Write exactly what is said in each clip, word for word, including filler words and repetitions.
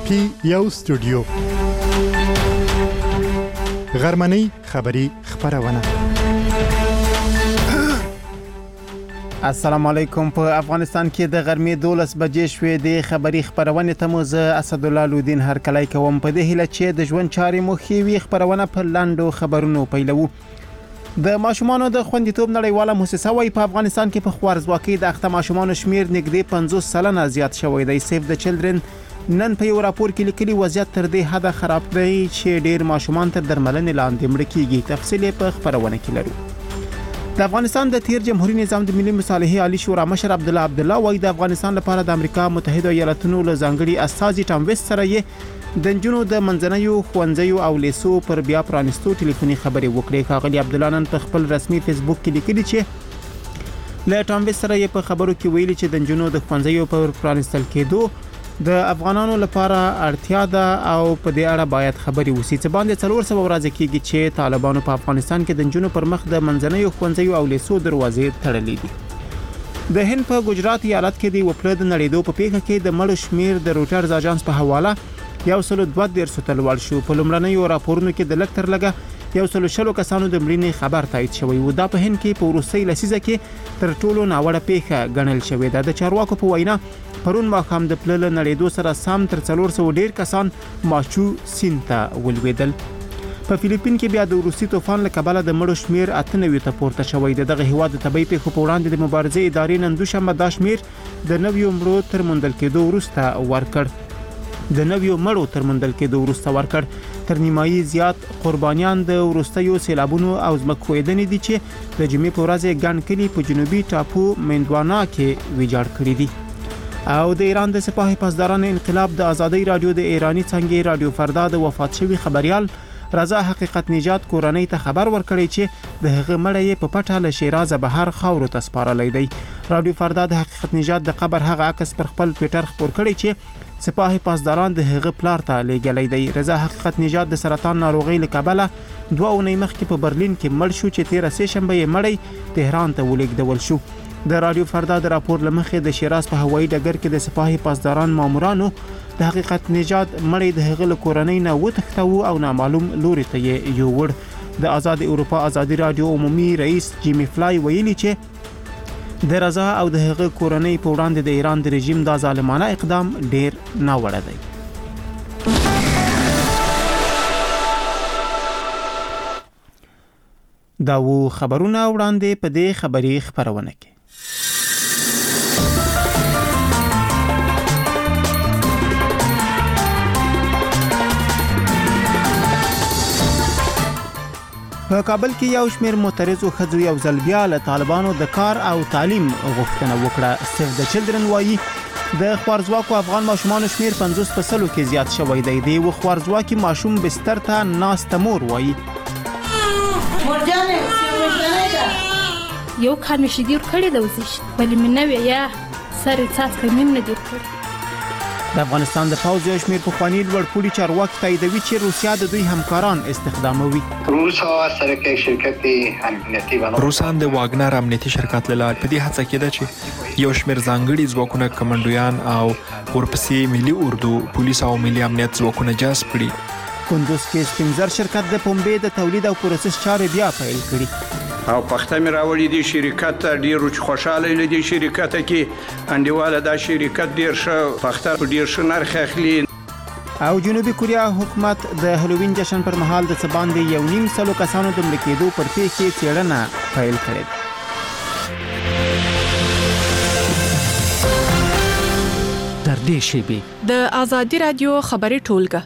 پی یو سټوډیو غرمنۍ خبری خبرونه. السلام علیکم. په افغانستان کې د غرمې دولس بجې شوې د خبری خبرونه ته مو زه اسد الله لودین هر کله کوم په دې هیله چې د ژوند چارې مو خوي خبرونه په لاندو خبرونو پیلو. د ماشومانو د خوندیتوب نړیواله مؤسسه وايي په افغانستان کې په خوارزواکۍ د اخته ماشومانو شمیر نږدې پنځوس سلنه زیات شوی دی. سیف د چلډرن نن په یو راپور کې لیکلي وضعیت تر دې حد خراب دی چې ډیر ماشومان تر درملنې لاندې مړ کیږي. تفصیل په خبرونه کې لرو. د افغانستان د تیر جمهوریت نظام د ملي مصالحې عالی شورا مشر عبد الله عبد الله وايي د افغانستان لپاره د امریکا متحده ایالاتونو له ځانګړي استازي ټام ویست سره یې د جنونو د منځنیو خوندزیو او لیسو پر بیا پرانستو ټلیفوني خبرې وکړې. ښاغلي عبد الله نن په خپل رسمي فیسبوک کې لیکلي چې له ټام ویست سره یې په خبرو کې ویلي چې د جنونو د خوندزیو پر پرانستل کېدو د افغانانو لپاره اړتیا ده او په دې اړه باید خبري وشي. څه باندې څلور سوه ورځې کېږي چې طالبانو په افغانستان کې د جنونو پر مخ د منځنیو خوندزیو او لیسو دروازې تړلې دي. د هند په ګجرات ایالت کې د وپلد نړیدو په پیښه کې د مړو شمیر د روټرز اژانس په حواله یو سل دوه دیرش ته لوړ شو. په لومړنیو راپورونو کې د لږ تر لږه یو سل شلو کسانو د مړینې خبر تایید شوی و. دا په هند کې په وروستۍ لسیزه کې تر ټولو ناوړه پیښه ګڼل شوې ده. د چارواکو په وینا پرون ماښام د پلل نړیدو سره سم تر څلور سوه ډیر کسان ماچو سیند ته ولوېدل. په فلیپین کې بیا د روسي طوفان له کبله د مړو شمیر اته نوي ته پورته شوی دی. دغه هیواد د طبي پیښو په وړاندې د مبارزې ادارې نن دوشنبه دا شمیر د نویو مړو تر موندل کېدو وروسته ورکړ. د نویو مړو تر موندل کېدو وروسته ورکړ. تر نیمایي زیات قربانیان د وروستیو سیلابونو او ځمکښویدنې دي چې د جمعې په ورځ ګڼ کلي په جنوبي ټاپو مندوانا کې ویجاړ کړي دي. او د ایران د سپاه پاسداران انقلاب د ازادۍ رادیو د ایرانی څنګه رادیو فردا د وفات شوی خبريال رضا حقیقت نجات کورنۍ ته خبر ورکړی چې د هغه مړی په پټه له شیراز بهر خاورو ته سپارلی دی. رادیو فردا د حقیقت نجات د قبر هغه عکس پر خپل ټویټر خپور کړی چې سپاه پاسداران د هغه پلار ته لېږلی دی. رضا حقیقت نجات د سرطان ناروغۍ له کبله دوه اونۍ مخکې په برلین کې مړ شو چې تیره سه شنبه یې مړی تهران ته ولېږدول شو. د رادیو فردا د راپور لمخې د شیراز په هوایي ډګر کې د سپاهي پاسداران مامورانو د حقیقت نجات مړی د هغه له کورنۍ نه وتښتاوه او نامعلوم لوري ته یې یووړ. د آزاد اروپا ازادي رادیو عمومي رئیس جیمی فلای ویلي چې د رضا او د هغه کورنۍ په وړاندې د ایران د رژیم دا ظالمانه اقدام ډیر ناوړه دی. دا و خبرونه وړاندې په دې خبري خبرونه کې. په کابل کې یو شمېر معترضو ښځو یو ځل بیا له طالبانو د کار او تعلیم غوښتنه وکړه. سیف د چلډرن وايي د خوارزواکو افغان ماشومانو شمیر پنځوس په سلو کې زیات شوی دی. د یو خوارزواکي ماشوم بستر ته ناسته مور وايي یو کار مې شي ډیر کړی د وزیش بلې مې نه وی یا سره څاڅ کمې نه ډیر کړی. د افغانستان د پوځ یو شمېر پخواني لوړپوړي چارواکي تاییدوي چې روسیا د دوی همکاران استخداموي. روسا سرکه شرکت امنیتي باندې روسان د واګنر امنیتي شرکت له لارې په دې هڅه کې ده چې یو شمېر ځانګړي ځواکونه کمانډویان او ورپسې ملي اردو پولیس او ملي امنیت ځواکونه جذب کړي. کندوز کې سپینزر شرکت د پنبې د تولید او پروسس چارې بیا پیل کړي. او پخته مې راوړې دي شرکت ډیر خوشاله لیدي شرکت کې انډیواله دا شرکت ډیر ښه پخته ډیر ښه نرخ اخلي. او جنوبي کوریا حکومت د هالووین جشن پر مهال د څه باندې یو نیم سلو کسانو د مړ کېدو پر پیښې څېړنه پیل کړې. تر دې شیبې د ازادي رادیو خبري ټولګه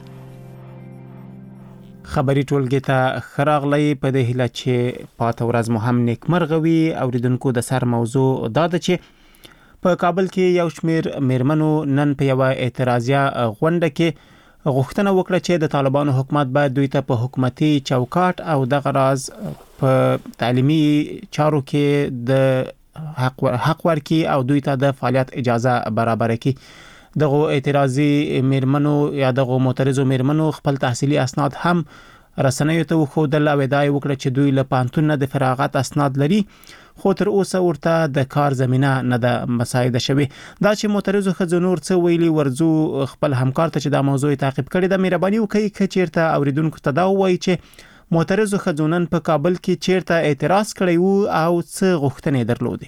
خبري ټولګه ته خراغلی په دې هیله چې پاته ورځ مو هم نیکمرغوي. اوریدونکو د سر موضوع دا ده چې په کابل کې یو شمېر میرمنو نن په یو اعتراضیه غونډه کې غوښتنه وکړه چې د طالبانو حکومت باید دوی ته په حکومتي چوکاټ او دغه راز په تعلیمي چارو کې د حق حق ورکړي او دوی ته د فعالیت اجازه برابر کړي. دغه اعتراضي میرمنو یا دغه معترضو میرمنو خپل تحصیلي اسناد هم رسنیو ته وښودل او ادعا وکړه چې دوی له پوهنتون نه د فراغت اسناد لري خو تر اوسه ورته د کار زمينه نه ده مساعده شوی. دا چې معترضو ښځو نور څه ویلي ورزو خپل همکار ته چې دا موضوع تعقیب کړي د مهرباني وکړي چې چیرته اوریدونکو ته دا وایي چې معترضو ښځو نن په کابل کې چیرته اعتراض کړی وو او څه غوښتنې درلودې.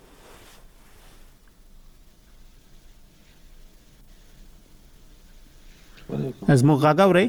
زموږ غږ اورئ؟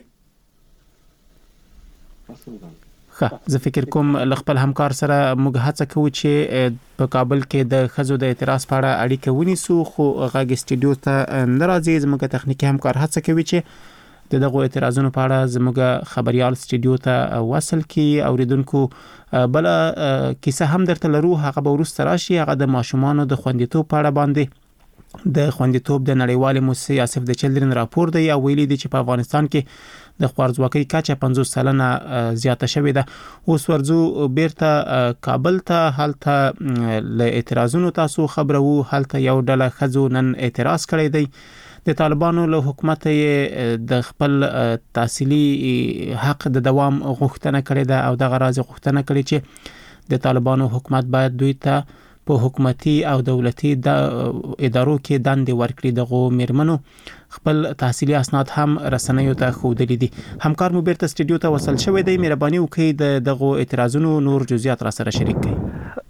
ښه، زه فکر کوم ل خپل همکار سره موږ هڅه کوو چې په کابل کې د ښځو د اعتراض په اړه اړیکه ونیسو، خو غږ استډیو ته نه راځي. زموږ تخنیکي همکار هڅه کوي چې د دغه اعتراضونو په اړه زموږ خبريال استډیو ته وصل کړي. اوریدونکو بل کیسه هم درته لرو، هغه به وروسته راشي. هغه د ماشومانو د خوندیتوب په اړه باندې د خوندیتوب د نړیوالې موسسې سیف د چلډرن راپور دی او ویلي دی چې په افغانستان کې د خوارځواکۍ کچه پنځوس سلنه زیاته شوې ده. اوس ورځو بیرته کابل ته، هلته له اعتراضونو تاسو خبرو، هلته یو ډله ښځو نن اعتراض کړی دی. د طالبانو له حکومت د خپل تحصیلي حق د دوام غوښتنه کړې ده او دغه راز غوښتنه کړې چې د طالبانو حکومت باید دوی ته په حکومتي او دولتي د ادارو کې دندې ورکړي. دغه میرمنو خپل تحصیلي اسناد هم رسنیو ته ښودلي دي. همکار مو بیرته استډیو ته وصل شوی دی. مهرباني وکړئ د دغه اعتراضونو نور جزئیات را سره شریک کړئ.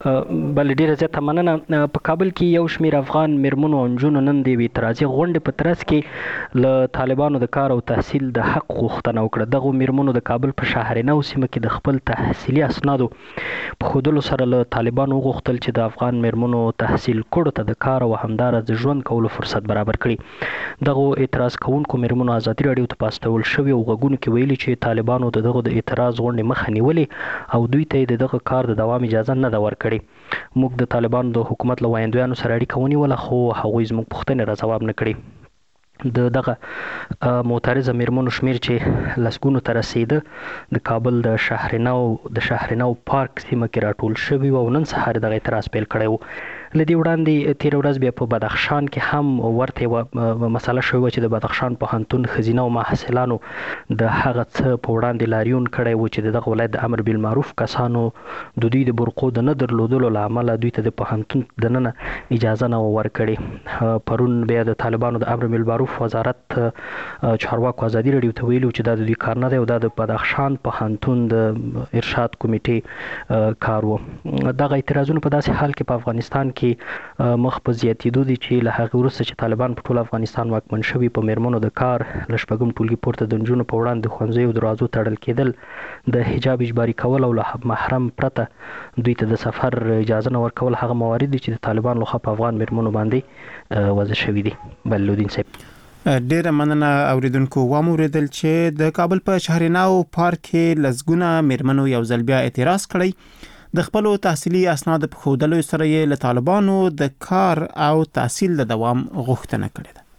بل ډیره زیاته مننه. په کابل کې یو شمیر افغان میرمنو او نجونو نن د اعتراضي غونډې په ترڅ کې له طالبانو د کار او تحصیل د حق غوښتنه وکړه. دغه میرمنو د کابل په شهرنو سیمه کې د خپل تحصیلي اسنادو په ښودلو سره له طالبانو وغوښتل چې د افغان میرمنو تحصیل کړو ته د کار او همدارس د ژوند کولو فرصت برابر کړي. دغه اعتراض کوونکو میرمنو ازادي راډیو ته پاستول شوی او غږونه کې ویلي چې طالبانو دغه د اعتراض غونډې مخه نیولې او دوی ته دغه کار د دوام اجازه نه ده ورکړې. موږ د طالبانو د حکومت له وایندویانو سره اړیکه ونیوله خو هغوی زموږ پوښتنې را ځواب نه کړې. د دغه معترضه میرمنو شمیر چې لسګونو ته رسیده د کابل د شهرنو د شهرنو پارک سیمه کې راټول شوی او نن سهار دغه اعتراض پیل کړی و. لدی وړاندې تیر ورځ بیا په بدخشان کې هم ورته مسله شوې و چې د بدخشان پوهنتون خزینه او محصلانو د هغه څه په وړاندې لاریون کړی و چې دغه ولایت د امر بالمعروف کسانو د دوی د برقو د نه درلودلو له امله دوی ته د پوهنتون دننه اجازه نه ورکړي. پرون بیا د طالبانو د امر بالمعروف وزارت چارواکو ازادي راډیو ته ویلو چې دا د دوی کار نه دی او دا د بدخشان پوهنتون د ارشاد کمیټې کار و. دغه اعتراضونه په داسې حال کې په افغانستان کې مخ په زیاتېدو دي چې له هغه وروسته چې طالبان په ټول افغانستان واکمن شوي په میرمنو د کار له شپږم ټولګي پورته د نجونو په وړاندې د ښوونځیو دروازو تړل کېدل، د حجاب اجباري کول او له محرم پرته دوی ته د سفر اجازه نه ورکول هغه موارد دي چې د طالبان لخوا په افغان میرمنو باندې وضع شوي دي. بلودین صاحب ډیره مننه. اوریدونکو واموریدل چې د کابل په شهرنو پارک کې لسګونه میرمنو یو ځل بیا اعتراض کړی. د خپل تحصیلي اسناد په ښودلو سره یې له طالبانو د کار او تحصیل د دوام غوښتنه کړې ده.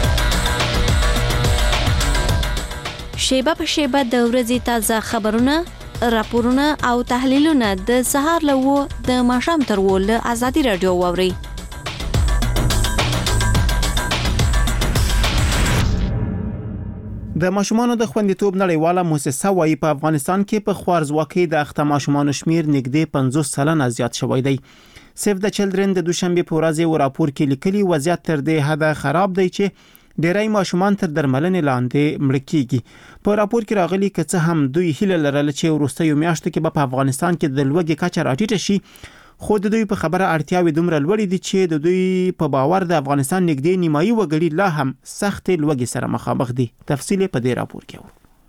شیبه په شیبه د ورځې تازه خبرونه، راپورونه او تحلیلونه د سهار له و د ماښام تر و له ازادي راډیو واوري. د ماشومانو د خوندیتوب نړیواله موسسه وايي په افغانستان کې په خوارځواکۍ د اخته ماشومانو شمیر نږدې پنځوس سلنه زیات شوی دی. سیف د چلډرن د دوشنبه په ورځ یو راپور کې لیکلي وضعیت تر دې حده خراب دی چې ډېری ماشومان تر درملنې لاندې مړ کیږي. په راپور کې راغلي که څه هم دوی هیله لرله چې وروستیو میاشتو کې په افغانستان کې د لوږې کچه راټیټه شي، خو د دوی په خبره اړتیاوې دومره لوړې دي چې د دوی په باور د افغانستان نږدې نیمایي وګړي لا هم سخت لوږې سره مخامخ دي. تفصیل په دې راپور کې و.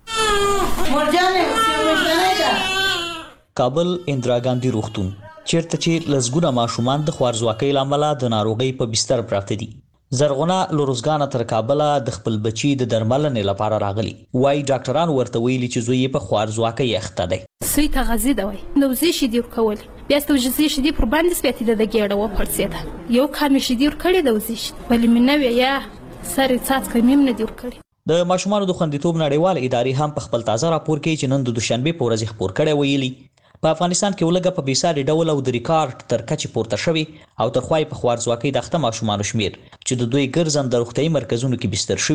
کابل اندرا ګاندی روغتون چیرته چې لسګونه ماشومان د خوارځواکۍ لامل د ناروغۍ په بستر پراته دي. زرغونه لوروزګانه تر کابل د خپل بچی د درملنې لپاره راغلی. وای ډاکټران ورته ویلي چې زوی په خوارځواکۍ اخته دی. سوی تغذیه دی وای نو زی شي دی کول بیا ستو جزې شي دی پر باندې سپیته د ګیړه و پړسیده یو کار مې شي دی کړی د وزیش ولی مې نو یا سره څات کمیم نه دی کړی. د ماشومانو د خوندیتوب نړیوال ادارې هم په خپل تازه راپور کې چې نن د دوشنبه په ورځ خبر کړی ویلي په افغانستان کې ولګه په بیساري ډول او د ریکارډ تر کچې پورته شوی او تر خوای په خوارځواکۍ د اخته ماشومانو شمیر چې د دوی ګرځند د روغتي مرکزونو کې بستر شوی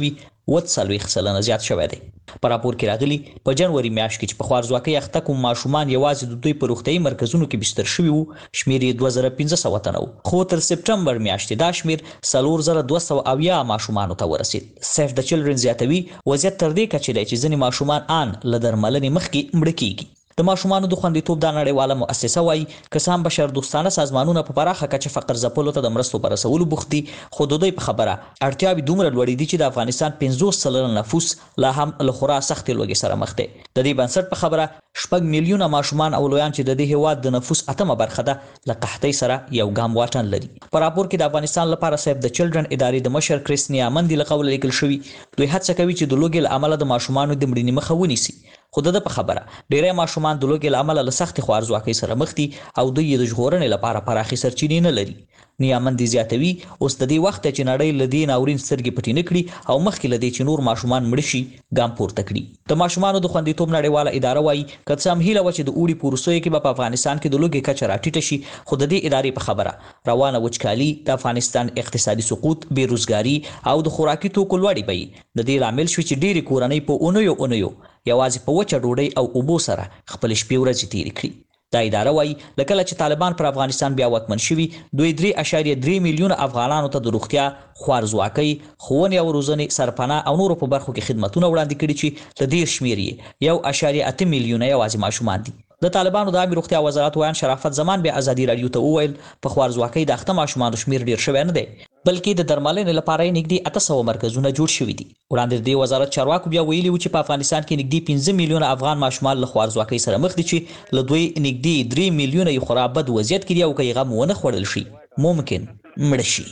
وڅلوېښت سلنه زیات شوی دی. په راپور کې راغلي په جنوري میاشت کې چې په خوارځواکۍ اخته کوم ماشومان یوازې د دوی په روغتیايي مرکزونو کې بستر شوي وو شمېر یې دوه زره پنځه سوه تنه و، خو تر سپټمبر میاشتې دا شمېر څلور زره دوه سوه اویا ماشومانو ته ورسید. سیف د چلډرن زیاتوي وضعیت تر دې کچې دی چې ځینې ماشومان آن له درملنې مخکې مړه کیږي. د ماشومانو د خوندیتوب دا نړیواله مؤسسه وایي که څه هم بشردوستانه سازمانونه په پراخه کچه فقر ځپلو ته د مرستو په رسولو بوخت دي، خو د دوی په خبره اړتیاوې دومره لوړې دي چې د افغانستان پنځوس سلنه نفوس لا هم له خورا سختې لوږې سره مخ دی. د دې بنسټ په خبره شپږ میلیونه ماشومان او لویان چې د دې هېواد د نفوس اتمه برخه ده له قحطۍ سره یو ګام واټن لري. په راپور کې د افغانستان لپاره سیف د چلډرن ادارې د مشر کریس نیامندي له قوله لیکل شوي دوی هڅه کوي چې د لوږې له امله د ماشومانو د مړینې مخه ونیسي، خو د ده په خبره ډیری ماشومان د لوږې له امله له سختې خوارځواکۍ سره مخ دي او دوی یې د ژغورنې لپاره پراخې سرچینې نه لري. نیامندي زیاتوي اوس د دې وخت چې نړۍ له دې ناورین سترګې پټې نه کړي او مخکې له دې چې نور ماشومان مړه شي ګام پورته کړي. د ماشومانو د خوندیتوب نړیواله اداره وایي که څه هم هیله وه چې د اوړي په وروستیو کې به په افغانستان کې د لوږې کچه راټیټه شي، خو د دې ادارې په خبره روانه وچکالي، د افغانستان اقتصادي سقوط، بېروزګاري او د خوراکي توکو لوړې بیې د دې لامل شوي چې ډېرې کورنۍ په اونیو اونیو یوازې په وچه ډوډۍ او اوبو سره خپلې شپې ورځې تېرې کړي. دا اداره وایي له کله چې طالبان پر افغانستان بیا واکمن شوي دوی درې اعشاریه درې میلیونه افغانانو ته د روغتیا، خوارځواکۍ، ښوونې او روزنې، سرپناه او نورو په برخو کې خدمتونه وړاندې کړي چې د دې شمېر یې یو اعشاریه اته میلیونه یوازې ماشومان دي. د طالبانو د عامې روغتیا وزارت ویان شرافت زمان بیا ازادي راډیو ته وویل په خوارځواکۍ د اخته ماشومانو شمېر ډېر شوی نه دی، بلکې د درملنې لپاره یې نږدې اته سوه مرکزونه جوړ شوي دي. وړاندې د دې وزارت چارواکو بیا ویلي وو چې په افغانستان کې نږدې پنځه میلیونه افغان ماشومان له خوارځواکۍ سره مخ دي چې له دوی نږدې درې میلیونه یې خورا بد وضعیت کې دي او که یې غم ونه خوړل شي ممکن مړه شي.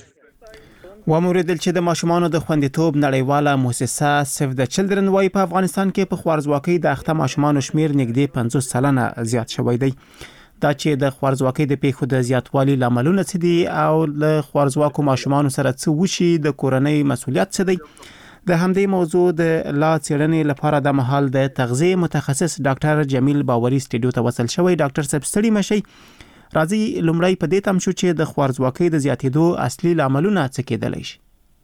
وموریدل چې د ماشومانو د خوندیتوب نړیواله مؤسسه سیف د چلډرن وايي په افغانستان کې په خوارځواکۍ د اخته ماشومانو شمیر نږدې پنځوس سلنه زیات شوی دی. دا چې د خوارځواکۍ د پیښو د زیاتوالي لاملونه څه دي او له خوارځواکو ماشومانو سره څه وشي، د کورنۍ مسؤلیت څه دی، د همدې موضوع د لا څېړنې لپاره د مهال د تغذیه متخصص ډاکټر جمیل باوري سټډیو ته وصل شوی. ډاکټر صاحب ستړي مشئ، راځي لومړی په دې تم شو چې د خوارځواکۍ د زیاتېدو اصلي لاملونه څه کېدلی شي.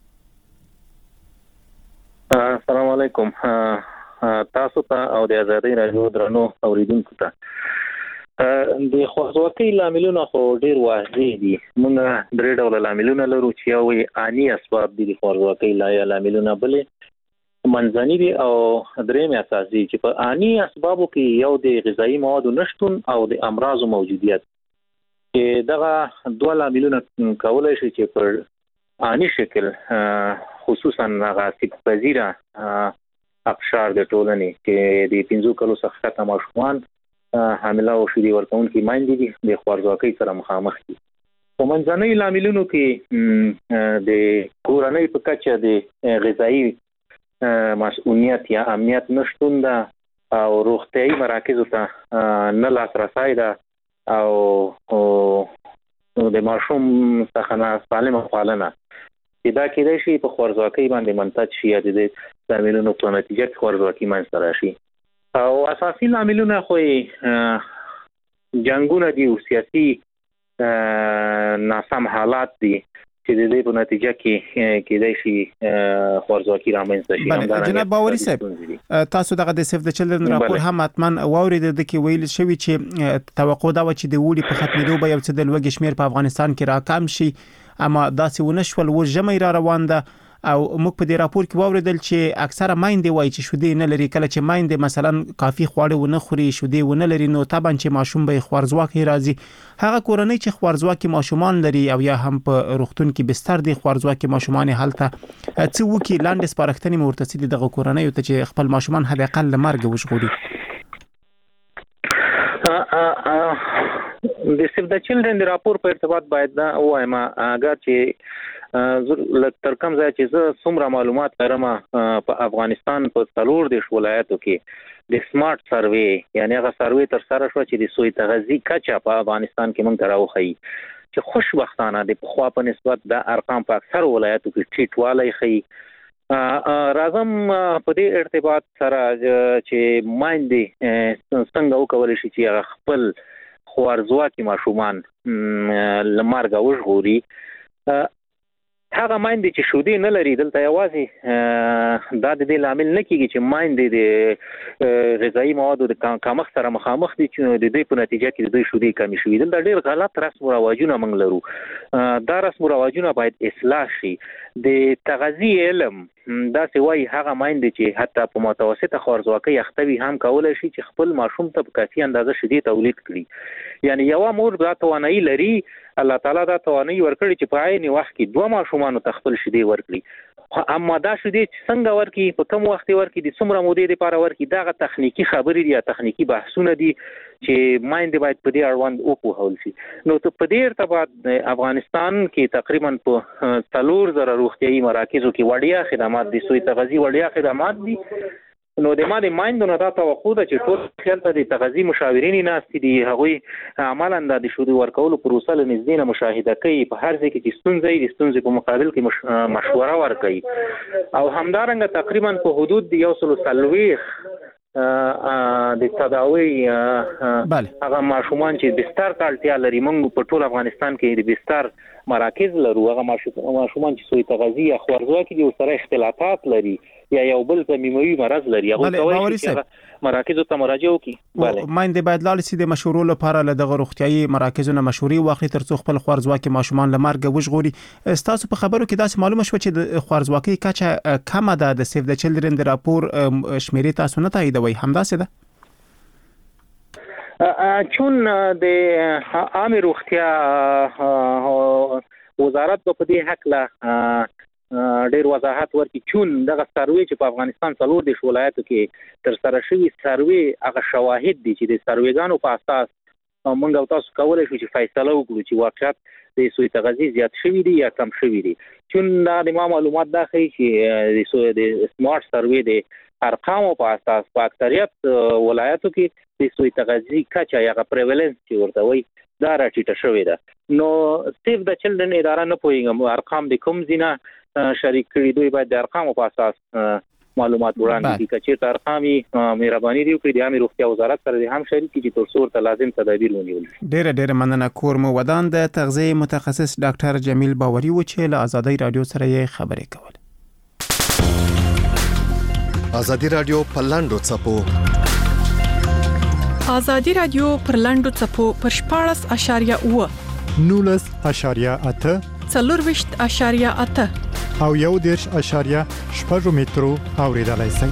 السلام علیکم تاسو ته او د ازادۍ راډیو درنو اوریدونکو ته. د خوارځواکۍ لاملونه خو ډېر واضح دي. موږ درې ډوله لاملونه لرو چې یو یې آني اسباب دي د خوارځواکۍ لاملونه، بلې منځني دي او درېیم اساسي چې په آني اسبابو کې یو د غذایي موادو نشتون او د امراضو موجودیت. دغه دوه لاملونه کولای شي چې په آني شکل خصوصا هغه سیب پذیره اقشار د ټولنې کې د پنځو کلو څخه ښکته ماشومان، حامله او شیدې ورکوونکي میندې دي د خوارځواکۍ سره مخامخ دي. په منځنیو لاملونو کې د کورنۍ په کچه د غذایي مسؤلیت یا امنیت نشتون ده او روغتیايي مراکزو ته نه لاسرسی ده او د ماشوم څخه نه سالمه پالنه چې دا کېدای شي په خوارځواکۍ باندې منتج شي یا د دې لاملونو په نتیجه کې خوارځواکي منځته راشي. او اساسي لاملونه خو جنګونه دي او سیاسي ناسم حالات دي چې د دې په نتیجه کې کېدای شي خوارځواکي رامنځته شي. جناب باوري صاحب، تاسو دغه د سیف د چلډرن راپور هم حتما واورید د کې ویل شوی چې توقع دا و چې د وړي په ختمېدو به یو څه د لوږې شمیر په افغانستان کې راکم شي، اما داسې ونه شول. و ژمی را روان ده او موږ په دې راپور کې واوریدل چې اکثره میندې وایي چې شیدې نه لري. کله چې میندې مثلا کافي خواړه ونه خوري، شیدې ونه لري، نو طبعا چې ماشوم به خوارځواکي راځي. هغه کورنۍ چې خوارځواکي ماشومان لري او یا هم په روغتون کې بستر دي خوارځواکي ماشومان هلته څه وکي لاندې سپارښتنې مرتسي دي دغه کورنۍ ته چې خپل ماشومان حد اقل له مرګ وژغوري. د سیف د چلډرن د راپور په ارتباط باید دا وایم اگر چې تر کوم ځای چې زه څومره معلومات لرم په افغانستان په څلور دېرش ولایاتو کې د سمارټ سروې یعنی هغه سروې تر سره شوه چې د سوی تغذي کچه په افغانستان کې موږ ته راوښیي چې خوشبختانه د پخوا په نسبت د ارقام په اکثر ولایاتو کې ټیټوالی ښیي. راځم په دې ارتباط سره چې میندې څنګه وکولی شي چې هغه خپل خوارځواکي ماشومان له مرګه وژغوري. هغه مایندې چې شودې نه لري دلته یوازې دا د دې لامل نه کیږي چې مایندې د غذایی موادو د کمښت سره مخامخ دي چې د دې په نتیجه کې د دوی شودې کمې شوي. دلته ډېر غلط رسم او رواجونه موږ لرو. دا رسم او رواجونه باید اصلاح شي. د تغذیه علم دا څه وایي هغه مایندې چې حتی په متوسطه خوارځواکۍ اخته وي هم کولی شي چې خپل ماشوم ته په کافي اندازه شیدې تولید کړي. یعنی یوه مور دا توانایي لري، الله تعالی دا توانایي ورکړي چې په عین وخت کې دوه ماشومانو ته خپل شیدې ورکړي. اما دا شیدې چې څنګه ورکړي، په کوم وخت ورکړي، د څومره مودې لپاره ورکړي، دغه تخنیکی خبرې دي یا تخنیکی بحثونه دي چې مایندې باید په دې اړوند وپوهول شي. نو ته په دې ارتباط افغانستان کې تقریبا په څلور زره روغتیايي مراکزو کې وړیا خدمات دي، سوی تغذیه وړیا خدمات دي. نو د ما د مایندو نه دا توقع ده چې ټول خیال ته د تغذیه مشاورین ناست دي، هغوی عملاً د شودې ورکولو پروسه له نږدې نه مشاهده کوي، په هر ځای کې چې ستونزې د ستونزې په مقابل کې مشوره ورکوي. او همدارنګه تقریبا په حدود د یو سل څلوېښت د تداوی هغه ماشومان چې بستر ته اړتیا لري، موږ په ټول افغانستان کې د بستر مراکز لرو. هغه ماشومان چې سوی تغذیه خوارځواکي دي او سره اختلافات لري یا یو بل ضمیموي مرض لري، هغه کولی شي مراکزو ته مراجعه وکړي. بله مایندې باید لاړ شي د مشورو لپاره له دغه روغتیايي مراکزو نه مشورې واخلي ترڅو خپل خوارځواکي ماشومان له مرګ وژغوري. ستاسو په خبرو کې داسې معلومه شوه چې د خوارځواکۍ کچه کمه ده. د سیف د چلډرن د راپور شمیرې تاسو نه تاییدوي، همداسې ده؟ چون د عامه روغتیا وزارت په دې حق له ډېر وضاحت ورکړي، چون دغه سروې چې په افغانستان څلور دیرش ولایتو کې تر سره شوي سروې هغه شواهد دي چې د سروېګانو په اساس موږ او تاسو کولی شو چې فیصله وکړو چې واقعیت د سوی تغذیه زیات شوي دي یا کم شوي دي. چون دا د ما معلومات دا ښیي چې د سوی د سمارټ سروې د ارقامو په اساس په اکثریت ولایتو کې د سوی تغذیه کچه یا پریوالنس چې ورته وایي دا راټیټه شوې ده. نو سیف د چلډرن اداره نه پوهېږم ارقام د کوم ځای نه شریک کړي، دوی باید د ارقامو په اساس معلومات وړاندې کړي. که چېرته ارقام یې مهرباني دې وکړي د عامې روغتیا وزارت سره دې هم شریک کړي چې تر څو ورته لازم تدابیر ونیول شي. ډېره ډېره مننه. کورمو ودان د تغذیې متخصص ډاکټر جمیل باوري و چې له ازادۍ رادیو سره یې خبرې کولې. ازادي رادیو په لاندو څپو ازادي رادیو پر لاندو څپو پر شپاړس اشاریه اوه نولس اشاریه اته څلورویشت اشاریه اته او یو دیرش اشاریه شپږ مترو اوریدلای شئ.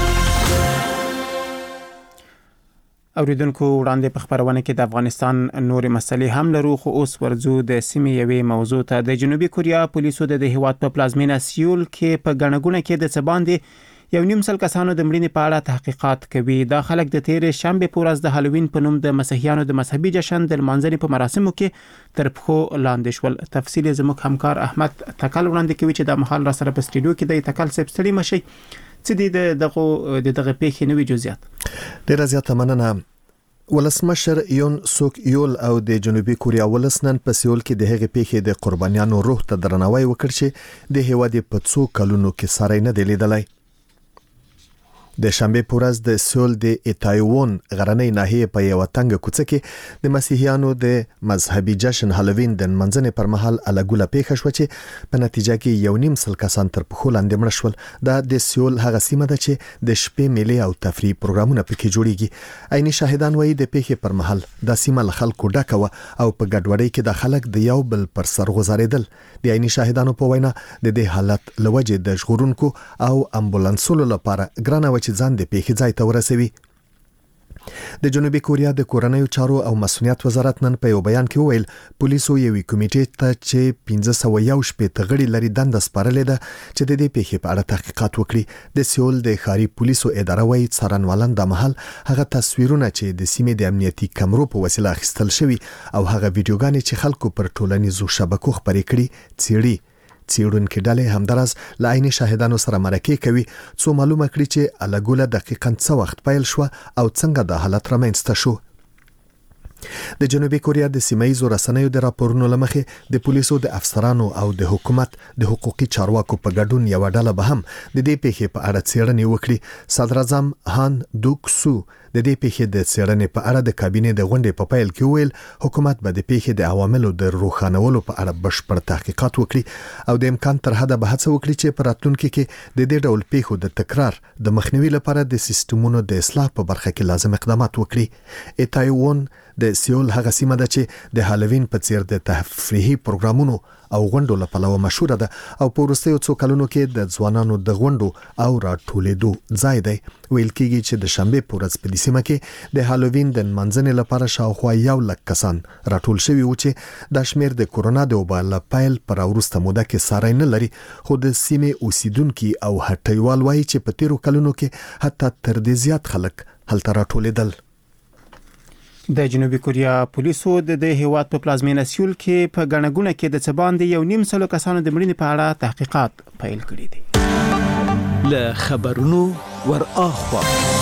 اوریدونکو وړاندې په خبرونه کې د افغانستان نورې مسلې هم لرو، خو اوس ورځو د سیمې یوې موضوع ته. د جنوبي کوریا پولیسو د هیواد په پلازمینه سیول کې په ګڼګونه کې د څباندې یو نیم سل کسانو د مړینې په اړه تحقیقات کوي. دا خلک د تیرې شنبه په ورځ د هالووین په نوم د مسیحیانو د مذهبي جشن د لمانځنې په مراسمو کې تر پښو لاندې شول. تفصیل زموږ همکار احمد تکل وړاندې کوي چې د محل را سره په سټډیو کې د تکل سپ ستړي مشي چې د دغه د دغه پیښې نوې جزئیات. ډیره زیاته مننه. ولسمشر یون سوک یول او د جنوبي کوریا ولسنن په سیول کې د هغې پیښې د قربانیانو روح ته درناوی وکړ چې د هیواد په څو کلونو کې ساري نه دی لیدلای. د شنبه په ورځ د سیول د ایتایوون غرنۍ ناحیه په یو تنګ کوڅه کې د مسیحیانو د مذهبي جشن هالووین د منځنې پر مهال الګوله پیښه شو چې په نتیجه کې یو نیم سل کسان تر پخو لاندې مړ شول. دا د سیول هغه سیمه ده چې د شپې میلې او تفریح پروګرامونه پکې جوړیږي. عیني شاهدان وایي د پیښې پر مهال د سیمه له خلکو ډکه و او په ګډوډۍ کې د خلک د یو بل پر سر غوځارېدل. د عیني شاهدانو په وینا د دې حالت لوجه د ژغورونکو او امبولانسونو لپاره ګرانه چې ځان د پیښې ځای ته ورسوي. د جنوبي کوریا د کورنیو چارو او مسؤلیت وزارت نن په یو بیان کې وویل پولیسو یوې کمیټې ته چې پنځه سوه یو شپېته غړي لري دنده سپارلې ده چې د دې پیښې په اړه تحقیقات وکړي. د سیول د ښاري پولیسو اداره وايي څارنوالان د محل هغه تصویرونه چې د سیمې د امنیتي کمرو په وسیله اخیستل شوي او هغه ویډیوګانې چې خلکو پر ټولنیزو شبکو خپرې کړي څېړي. څېړونکي ډلې همدارس له عیني شاهدانو سره مرکې کوي څو معلومه کړي چې الګوله دقیقاً څه وخت پیل شو او څنګه د حالت رامنځته شو. د جنوبي کوریا د سیمایي رسنیو د راپورونو لمخې د پولیسو د افسرانو او د حکومت د حقوقي چارواکو په ګډون یو ډله به هم د دې پیښې په اړه څېړنې وکړي. صدر اعظم هان دوک سو د دې پیښې د څېړنې په اړه د کابینې د غونډې په پیل کې ویل حکومت به د پیښې د عواملو د روښانولو په اړه بشپړ تحقیقات وکړي او د امکان تر حده به هڅه وکړي چې په راتلونکي کې د دې ډول پیښو د تکرار د مخنیوي لپاره د سیستمونو د اصلاح په برخه کې لازم اقدامات وکړي. ایتایوون د سیول هغه سیمه ده چې د هالووین په څیر د تفریحي پروګرامونو او غونډو لپاره مشهوره ده او په وروستیو څو کلونو کې د ځوانانو د غونډو او راټولېدو ځای دی. ویل کېږي چې د شنبه په ورځ په دې سیمه کې د هالووین د منځنۍ لپاره شاوخوا یو لک کسان راټول شوي وو چې د شمیر د کورونا د وبا له پیل پر وروسته موده کې ساری نه لري، خو د سیمې اوسیدونکو او هټیوال وایي چې په تیرو کلونو کې حتی تر دې زیات خلک هلته راټولېدل. د جنوبي کوریا پولیسو د د هیواد په پلازمینه سیول کې په غنګونه کې د څباندې یو نیم سلو کسانو د مړینې په اړه تحقیقات پیل کړي دي. له خبرونو ور اخوا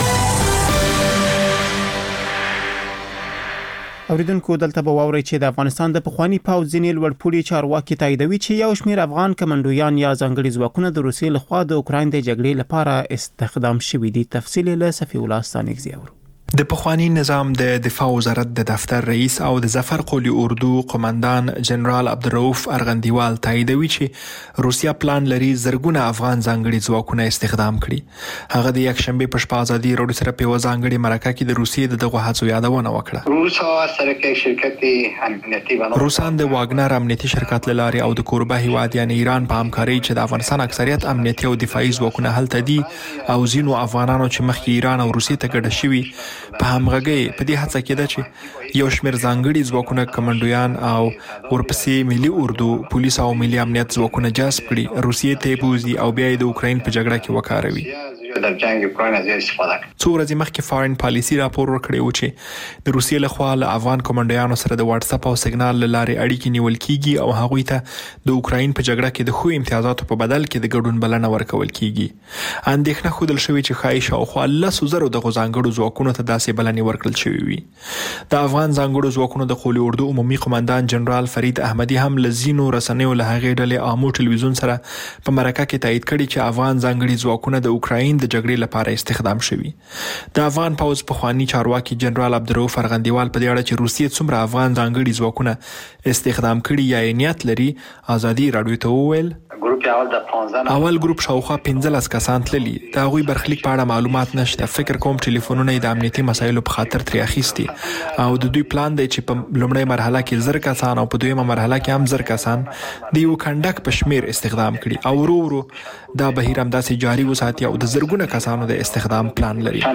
اوریدونکو دلته به واوري چې د افغانستان د پخوانی پاوځ ځینې لوړپوړي چارواکي تاییدوي چې یو شمېر افغان کمانډویان یا ځانګړي ځواکونه د روسیې لخوا د اوکراین د جګړې لپاره استخدام شوي دي. تفصیل له صفی الله ستانکزی اورو. د پخوانی نظام د دفاع وزارت د دفتر رئیس او د ظفر قولی اردو قومندان جنرال عبدالرؤف ارغندیوال تاییدوي چې روسیا پلان لري زرګونه افغان ځانګړي ځواکونه استخدام کړي. هغه د یک شنبه په شپه ازادي راډیو سره په ځانګړي مرکه کې د روسیې د دغه هڅو یادونه وکړه. روسا سره شرکت امنیتي بنو روسان د واګنر امنیتي شرکت لاري او د کوربه هیواد یعنی ایران په همکاري چې د افغانستان اکثریت امنیتي او دفاعي ځواکونه هلته دي او ځینو افغانانو چې مخکې ایران او روسیې ته ګډه شوي په همغږي په دې هڅه کې ده چې یو شمېر ځانګړي ځواکونه کمانډویان او ورپسې ملي اردو پولیس او ملي امنیت ځواکونه جذب کړي، روسیې ته بوزي او بیا د اوکراین په جګړه کې وکاروي. در جنگ اوکراین از استفاده کړي. څو ورځې مخکې فارن پالیسي راپور ورکړی و چې د روسیې لخوا له افغان کمانډویانو سره د واتس اپ او سیګنال له لارې اړیکې نیول کیږي او هغوی ته د اوکراین په جګړه کې د خو امتیازاتو په بدل کې د ګډون بلنه ورکول کیږي. اندېښنه ښودل شوې چې ښایي شاوخوا لسو زرو دغو ځانګړو ځواکونو ته داسې بلنې ورکړل شوې وي. د افغان ځانګړو ځواکونو د قولی اردو عمومي قومندان جنرال فرید احمدي هم له ځینو رسنیو له هغې ډلې آمو ټلویزیون سره په مرکه کې تایید کړي چې افغان ځانګړي ځواکونه د اوکراین د جګړې لپاره استخدام شوي. د افغان پوځ پخوانی چارواکي جنرال عبدالرؤف ارغندیوال په دې اړه چې روسیې څومره افغان ځانګړي ځواکونه استخدام کړي یا نیت لري ازادي راډیو ته وویل. ګروپ اول د پنځه اول ګروپ شاوخوا پنځلس کسان تللي، د هغوی برخلیک په اړه معلومات نشته. فکر کوم ټلیفونونه د امنیتي مسایلو په خاطر ترې اخیستي او د دوی پلان دی چې په لومړۍ مرحله کې زر کسان او په دویمه مرحله کې هم زر کسان د یو کنډک په شمیر استخدام کړي او ورو ورو دا بهیر همداسې جاري وساتي او د زرګونه کسانو د استخدام پلان لري.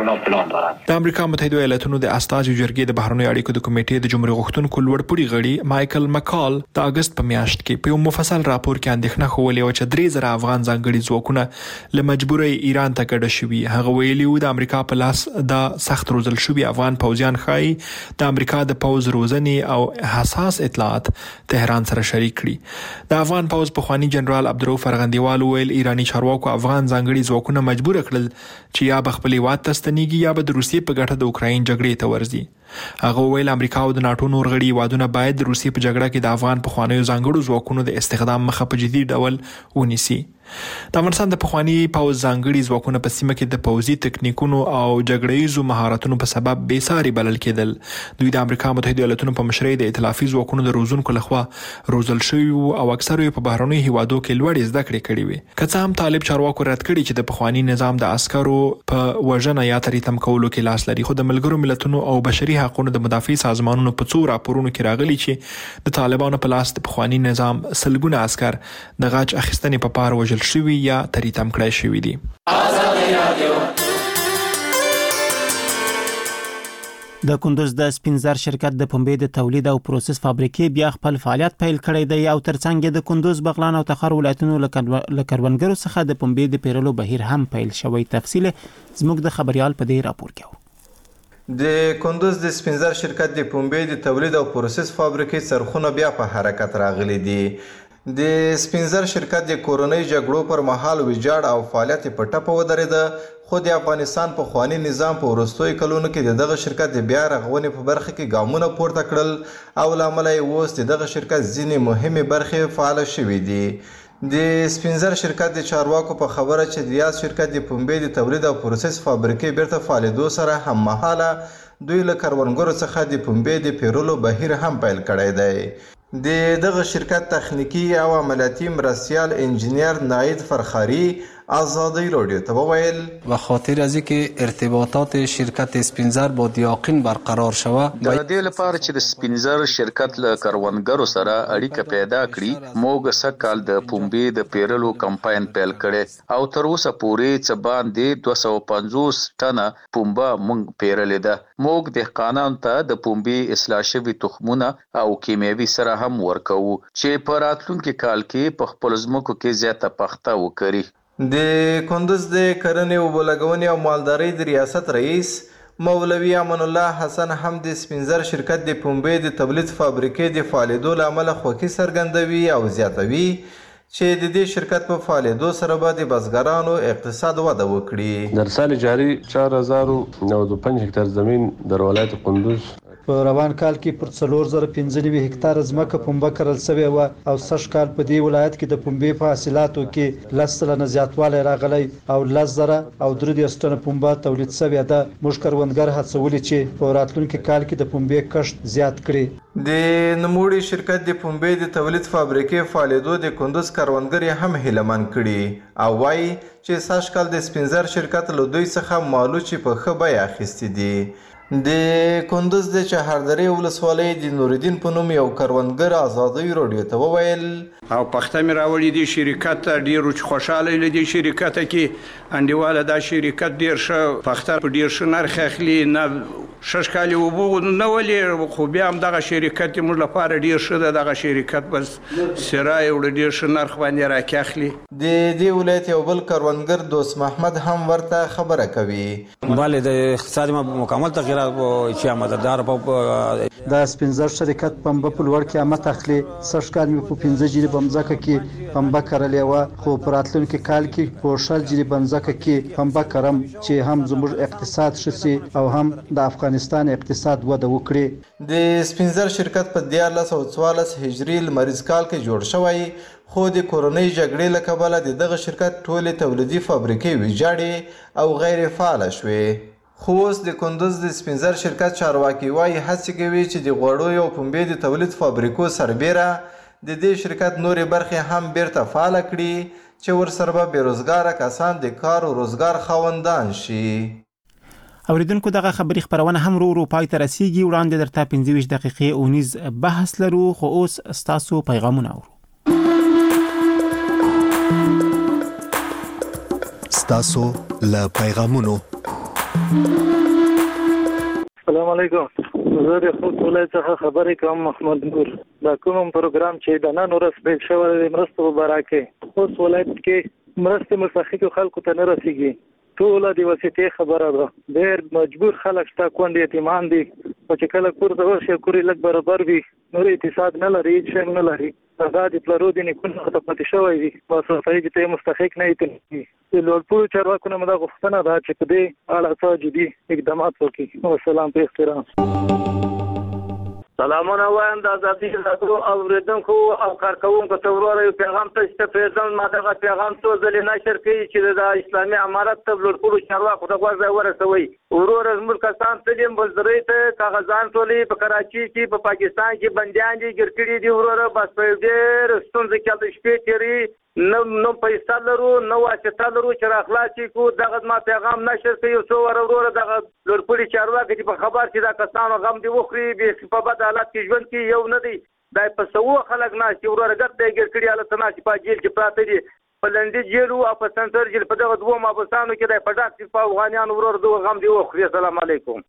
د امریکا متحده ایالاتونو د استازو جرګې د بهرنیو اړیکو د کمیټې د جمهوریت غوښتونکو لوړپوړي غړي مایکل مکال د اگست په میاشت کې په یو مفصل راپور کې اندېښنه خولې و چې درې زره افغان ځانګړي ځواکونه له مجبورۍ ایران ته کډه شوي. هغه ویلي و د امریکا په لاس د سخت روزل شوي افغان پوځیان ښایي د امریکا د پوځ روزنې او حساس اطلاعات تهران سره شریک کړي. د افغان پوځ پخوانی جنرال عبدالرؤف ارغندیوال ویل ایرانی چارواکو افغان ځانګړي ځواکونه مجبور کړل چې یا به خپل هیواد ته ستنېږي یا به د روسیې په ګټه د اوکراین جګړې ته ورځي. هغه ویل امریکا او د ناتو نور غړي هیوادونه باید د روسیې په جګړه کې د افغان پخوانیو ځانګړو ځواکونو د استخدام مخه په جدي ډول ونیسي. د افغانستان د پخوانی پوځ ځانګړي ځواکونه په سیمه کې د پوځي تکنیکونو او جګړهیزو مهارتونو په سبب بې ساري بلل کېدل. دوی د امریکا متحده ایالاتونو په مشرۍ د ائتلافي ځواکونو د روزونکو لخوا روزل شوي او اکثره په بهرنیو هیوادو کې لوړې زده کړې کړې وي. که څه هم طالب چارواکو رد کړي چې د پخوانی نظام د عسکرو په وژنه یا تریتم کولو کې لاس لري، خو د ملګرو ملتونو او بشري حقوقو د مدافع سازمانونو په څو راپورونو کې راغلي چې د طالبانو په لاس د پخوانی نظام سلګونه عسكر د غاچ اخیستنې په پار وژل شوي یا تریتم کړای شوي دي. د کندوز د سپینزر شرکت د پنبې د تولید او پروسس فابریکې بیا خپل فعالیت پیل کړی دی او ترڅنګ د کندوز، بغلان او تخار ولایتونو له کروندګرو څخه د پنبې د پیرلو بهیر هم پیل شوی. تفصیل زموږ د خبريال په دې راپور کې. د کندوز د سپینزر شرکت د پنبې د تولید او پروسس فابریکې څرخونه بیا په حرکت راغلي دي. د سپینزر شرکت د کورونی جګړو پر مهال ویجاړ او فعالیت په ټپه ودرېده، خو د افغانستان په خوانی نظام په وروستیو کلونو کې دغه شرکت د بیا رغونې په برخه کې ګامونه پورته کړل او له امله یې اوس دغه شرکت ځینې مهمې برخې فعال شوې دي. د سپینزر شرکت د چارواکو په خبره چې د یاد شرکت د پنبې د تولید او پروسس فابریکې بیرته فعالیدو سره هم مهاله دوی له کروندګرو څخه د پنبې د پیرلو بهیر هم پیل کړی دی. د دغه شرکت تخنیکی او عملیاتي مرستیال انجینیر ناید فرخاری آزادی رادیو ته وویل و خاطر از اینکه ارتباطات شرکت اسپینزر با دیاقین برقرار شوه د دې لپاره چې د سپینزر شرکت له کروندګرو سره اړیکه پیدا کړي موږ سکهال د پنبې د پیرلو کمپاین پیل کړي او تر اوسه پورې څه باندې دوه سوه پنځوس ټنه پنبه موږ پیرلې ده. موږ دهقانانو ته د پنبې اصلاح شوي تخمونه او کیمیاوي سره هم ورکوو چې په راتلونکي کال کې په خپلو ځمکو کې زیاته پخته وکړي. د کندز د کرنې اوبو لګونې او مالدارۍ د ریاست رئیس مولوي امان الله حسن هم د سپینزر شرکت د پنبې د تولید فابریکې د فعالیدو له امله خوښي څرګندوي او زیاتوي چې د دې شرکت په فعالیدو سره به د بزګرانو اقتصاد وده وکړي. در سال جاری چهار هزار و نود و پنج هکتار زمین در ولایت کندوز په روان کال کې پر څلور زره پنځه نوي هکتار ځمکه پنبه کرل شوې وه او سږ کال په دې ولایت کې د پنبې په حاصلاتو کې لس سلنه زیاتوالی راغلی او لس زره او درې دېرش ټنه پنبه تولید شوې ده. موږ کروندګر هڅولي چې په راتلونکي کال کې د پنبې کښت زیات کړي. د نوموړي شرکت د پنبې د تولید فابریکې فعالیدو د کندوز کروندګر هم هیلهمن کړي او وایي چې سږ کال د سپینزر شرکت له دوی څخه مالوچې په ښه بیه اخیستې دي. د کندوز د چهاردرې ولسوالۍ د نوردین په نوم یو کروندګر آزادی رادیو ته وویل او پخته مې راوړي دې شرکت ته ډېر چې خوشحاله له دې شرکت کې انډیواله دا شرکت ډېر ښه پخته په ډېر ښه نرخ اخلي نه شش کالي اوبه نه ولې خو بیا هم دغه شرکت موږ لپاره ډېر ښه ده. دغه شرکت بس سرای وړه ډېر ښه نرخ باندې راکې اخلي. د دې ولایت یو بل کروندګر دوست محمد هم ورته خبره کوي. بله د اقتصادي مکمل تغییر چې مددگار په د سپینزر شرکت پنبه په لوړ قیمت اخلي. سږ کال مې په پنځه جریبه مځکه کې پنبه کرلې وه خو په راتلونکي کال کې په شل جریبه مځکه کې پنبه کرم چې هم زموږ اقتصاد ښه سي او هم د افغانستان اقتصاد وده وکړي. د سپینزر شرکت په دیارلس سوه څوارلس هجري لمریز کال کې جوړ شوی خو د کورنۍ جګړې له کبله د دغه شرکت ټولې تولیدي فابریکې ویجاړې او غیر فعاله شوې. خو اوس د کندوز د سپینزر شرکت چارواکي وایي هڅې کوي چې د غوړیو او پنبې د تولید فابریکو سربیره د دې شرکت نورې برخې هم بیرته فعاله کړي چې ورسره به بېروزګاره کسان د کار او روزګار خاوندان شي. اوریدونکو دغه خبري خبرونه هم ورو ورو پای ته رسیږي. وړاندې درته پنځه ویشت دقیقې اونیز بحث لرو خو اوس ستاسو پیغامونه اورو. ستاسو له پیغامونو. السلام علیکم. زه د خوست ولایت څخه خبرې کوم محمد نور. دا کوم پروګرام چې د نن ورځ پیل شوی دی مرستو په باره کې خوست ولایت کې مرستې مستحقو خلکو ته نه رسیږي. ټوله د وسیتې خبره ده. ډېر مجبور خلک شته کونډې یتیمان دي خو چې کله کور ته ورشي کور یې لږ برابر وي نور اقتصاد نه لري هېڅ شی نه لري. هغه د پلرو د نیکونو ته پاتې شوی وي بس ورته چې ته مستحق نه یې. د لوړپوړو چارواکو نه مو دا غوښتنه ده چې په دې اړه څه جدي اقدامات وکړي. والسلام په احترام. سلامونه وایم د ازادي راډیو اوریدونکو او کارکوونکو ته ورور یو پیغام ته استفاده ما دغه پیغام څو ځلې نشر کړي چې د اسلامي امارت ته لوړپوړو چارواکو ته غوږ ورسوي. ورور زموږ کسان تلیم بزري ته کاغذان ټولې په کراچي کې په پاکستان کې بنديان دي ګر کړي دي. ورور بس په ډېر ستونزې کې د شپې تیری نو نو پیسې لرو نو واسطه لرو چې راخلاصي کو دغه ما پیغام نشر کوي څو ورور دغه لوړپوړي چارواکي چې په خبر چې دا کسانو غم دی وخري به په بد حالت کې ژوند کې یو نه دی دا په سوو خلک نه چې ورور ګټ دی ګر کړي حالت نه چې په جیل کې پراته دي په لندې جیل او په سنټر جیل په دغه دوه مابسانو کې د پټاک په افغانانو ورور دوه غم دی وخري. السلام علیکم.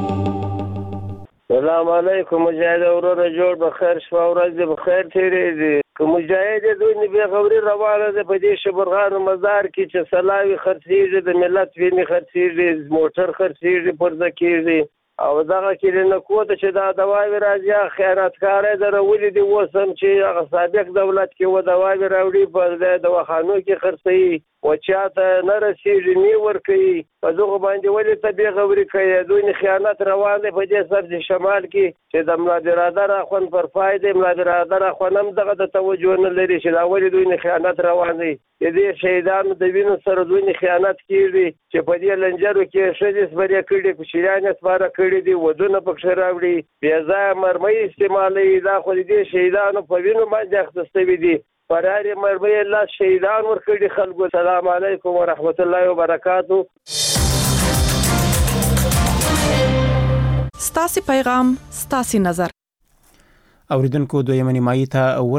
السلام علیکم. مجاهد ورور جوړ بخیر شو ورځ دې بخیر تیرې دي. که مجاهد دوی نه به خبري روانه ده په دې شبرغان مزار کې چې سلاوي خرڅيږي د ملت ویني خرڅيږي موټر خرڅيږي پر ځکیږي او دغه کې نه کوته چې دا دواوی راځي خیراتکارې درولې دي وسم چې هغه سابق دولت کې و دواوی راوړي په دواخانو کې خرڅي او چاته نه رسیږي نی ور کوي په دغه باندې ولې ته به غوري کوي دوی نه خیانت روان دی په دې سر د شمال کې چې د ملادراده راخون پر فائدې ملادراده راخون هم دغه د توجه نه لري چې دا ولې دوی نه خیانت روان دی دې شهیدانو د وینو سره دوی نه خیانت کیږي چې په دې لنجرو کې شهید سپاره کړي کوشيران سپاره کړي دي ودونه پکښ راوړي بیا ځای مرمۍ استعمالي دا خو دې شهیدانو په وینو باندې اخته دي فراري مرمۍ الله شهیدان ورکړي خلکو. السلام علیکم ورحمت الله وبرکاتہ. ستاسو پیغام ستاسو نظر اوریدونکو دویمه نیمایي ته